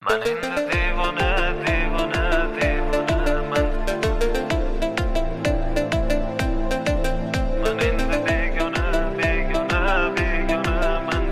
Man endi devona, devona, devonaman. Man endi begona, begona, begonaman.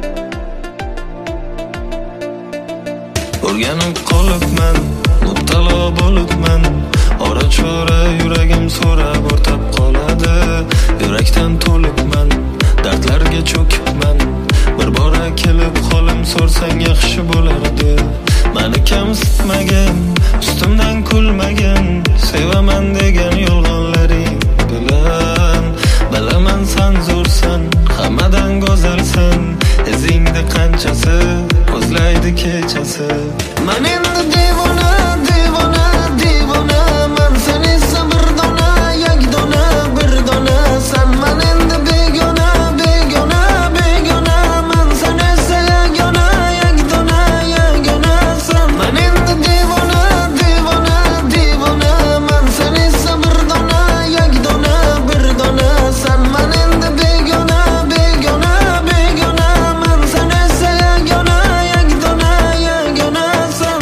O'rganib qolibman, muttalo bo'libman. Ora-chora yuragim so'rab o'rtab qoladi. Yurakdan to'libman, dardlarga cho'kibman. Bir bora kelib qolim so'rsang yaxshi bo'lardi. Mani kamsitmagan, ustimdan kulmagan, sevaman degan yolg'onlaring bilan. Bilaman san zo'rsan, hammadan go'zalsan. Izingda qanchasi ko'zlaydi kechasi. Men endi devona, devona, devonaman. Sen esa bir dona, yagdona, bir dona san. Men endi begona, begona, begonaman. Sen esa yagona, yagdona, yagona san. Men endi devona, devona, devonaman. Sen esa bir dona, yagdona, bir dona san. Men endi begona, begona, begonaman. Sen esa yagona, yagdona, yagona san.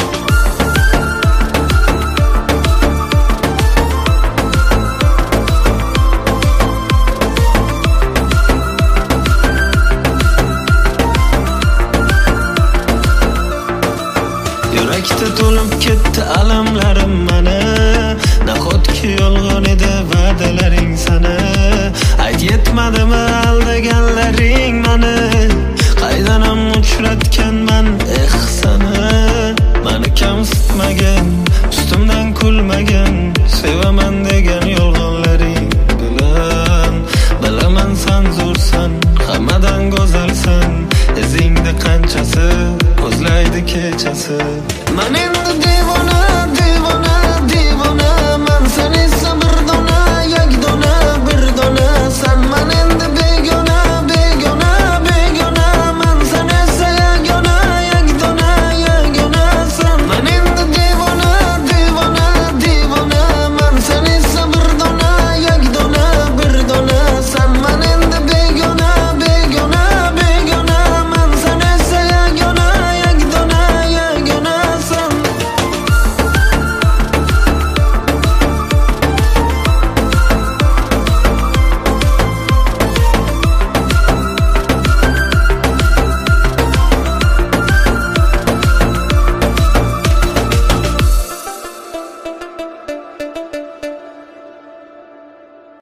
Yurakda to'lib ketdi alamlarim mana. Nahotki yolg'on edi va'dalaring sana. Ayt yetmadimi aldaganlaring mani. Qaydanam uchratganman sana. Mani kamsitmagan, ustimdan kulmagan, sevaman degan yolg'onlaring bilan. Bilaman san zo'rsan, hammadan go'zalsan. Izingda qanchasi ko'zlaydi kechasi. Men endi